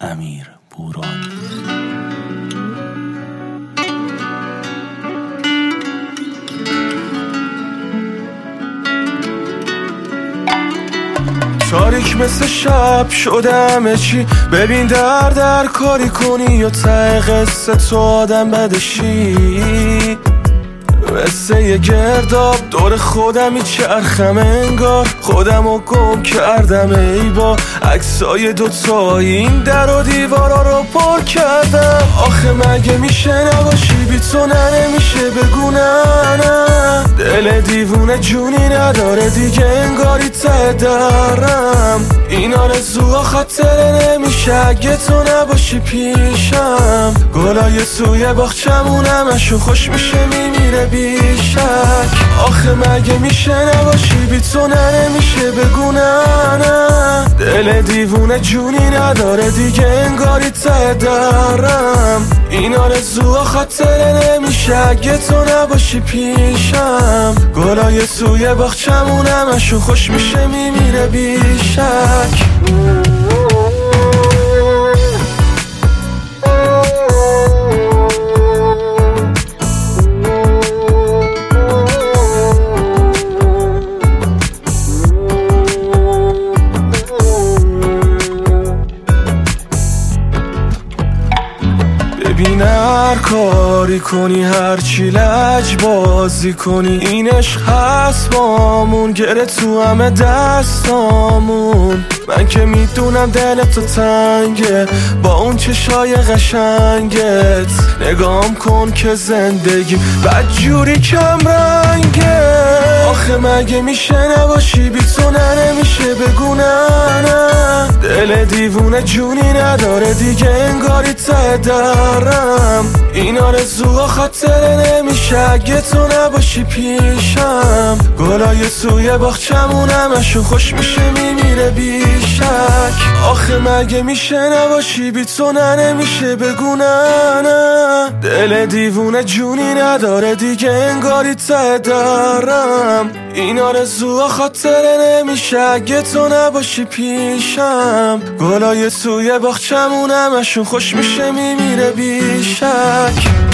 امیر بورانی. تاریک مثل شب شده همه چی، ببین در کاری کنی یا ته قصه تو آدم بدشی. مثل یه گرداب دور خودم چرخم، انگار خودمو گم کردم ای با عکسای دوتایی، این در و دیوارا رو پر کردم. آخه مگه میشه نباشی بی تو؟ نه نمیشه بگو نه. دل دیوونه جونی نداره دیگه، انگاری ته درم. این آرزوها خاطره نمیشه اگه تو نباشی پیشم. گلای توی باغچمون همشون خوش میشه میمیره بیشک. آخه مگه میشه نباشی بی تو؟ نه نمیشه بگو نه. دل دیوونه جونی نداره دیگه، انگاری ته درم. این آرزوها خاطره نمیشه اگه تو نباشی پیشم. گلای توی باغچمون همشون خوش میشه میمیره بیشک. ببین هر کاری کنی، هر چی لج بازی کنی، این عشق هست بامون، گره تو همه دستامون. من که میدونم دل تو تنگه با اون چشای قشنگت، نگام کن که زندگی بدجوری کم رنگه. آخه مگه میشه نباشی بی تو؟ نه نمیشه بگو نه. دل دیوونه جونی نداره دیگه، انگاری ته درم. این آرزوها خاطره نمیشه اگه تو نباشی پیشم. گلای توی باغچمون همشون خوش میشه میمیره بیشک. آخه مگه میشه نباشی بی تو؟ نه نمیشه بگو نه. دل دیوونه جونی نداره دیگه، انگاری ته درم. این آرزوها خاطره نمیشه اگه تو نباشی پیشم. گلای توی باغچمون همشون خوش میشه میمیره بیشک.